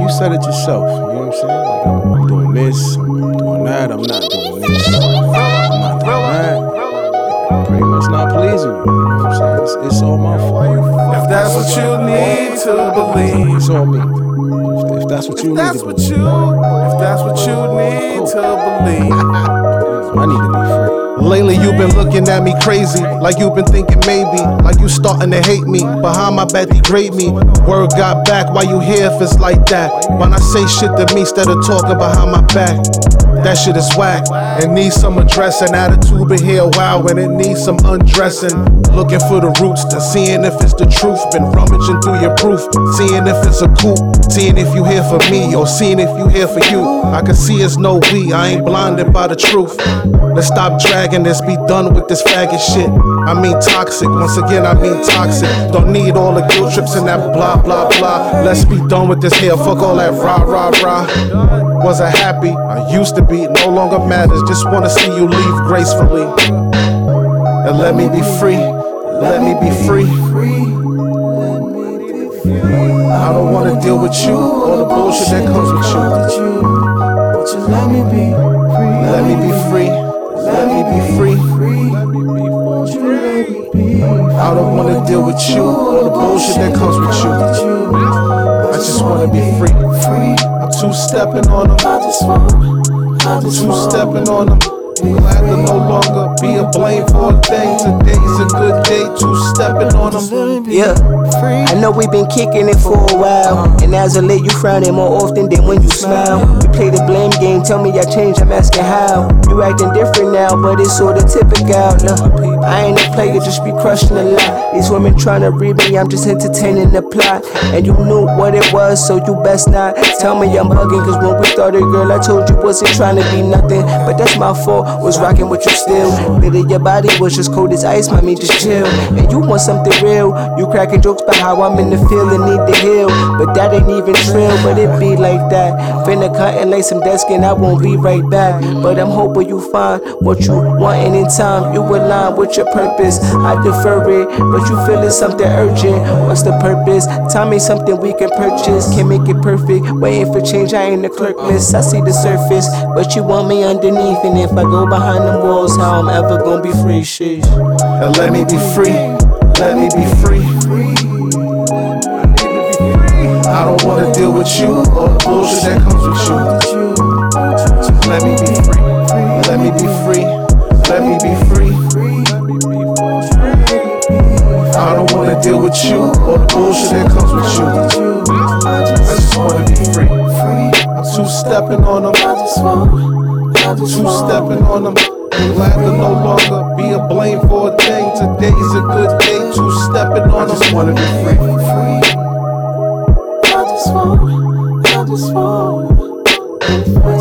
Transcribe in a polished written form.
you said it yourself. You know what I'm saying? Like I'm doing this, I'm doing that. I'm not doing this. I'm not doing that. Pretty much not pleasing you. You know what I'm saying? It's all my fault. If that's what you need to believe, it's all me. If that's what you need to believe. If that's what you need to believe, I need to be free. Lately you've been looking at me crazy, like you've been thinking maybe, like you starting to hate me. Behind my back degrade me. Word got back, why you here if it's like that? When I say shit to me instead of talking behind my back, that shit is whack. It needs some addressing. Attitude been here a while and it needs some undressing. Looking for the roots to seeing if it's the truth. Been rummaging through your proof, seeing if it's a coup, seeing if you here for me or seeing if you here for you. I can see it's no we, I ain't blinded by the truth. Let's stop dragging this, be done with this faggot shit. I mean toxic, once again I mean toxic. Don't need all the guilt trips and that blah blah blah. Let's be done with this here, fuck all that rah rah rah. Wasn't happy, I used to be, no longer matters. Just wanna see you leave gracefully. And let me be free, let me be free. I don't wanna deal with you, all the bullshit that comes with you. Won't you let me be free? Let me be free, let me be free. I don't wanna deal with you, all the bullshit that comes with you. I just wanna be free. I'm two-stepping on them. I'm two-stepping on them. Glad to no longer be a blame for a thing. Today's a good day, two-stepping on them. Yeah, I know we've been kicking it for a while, and as of late you frowning more often than when you smile. You play the blame game, tell me I changed, I'm asking how. You acting different now, but it's sorta typical. No, I ain't a player, just be crushing a lot. These women tryna read me, I'm just entertaining the plot. And you knew what it was, so you best not tell me I'm bugging. Cause when we started, girl, I told you wasn't trying to be nothing, but that's my fault. Was rocking with you still. Little your body was just cold as ice, mommy, just chill. And you want something real. You cracking jokes about how I'm in the field and need to heal, but that ain't even trill, but it be like that. Finna cut and lay some desk and I won't be right back. But I'm hoping you find what you want and in time you align with your purpose. I defer it, but you feeling something urgent. What's the purpose? Tell me something we can purchase. Can't make it perfect, waiting for change, I ain't the clerk miss. I see the surface, but you want me underneath. And if I go behind them walls, how I'm ever gonna be free, sheesh. And let me be free, let me be free. I don't wanna deal with you, all the bullshit that comes with you. Let me be free, let me be free, let me be free. I don't wanna deal with you, all the bullshit that comes with you. I just wanna be free. I'm two-stepping on them. Two-stepping on them. Glad to no longer be a blame for a thing. Today's a good day, two-stepping on them. I just wanna be free. I just want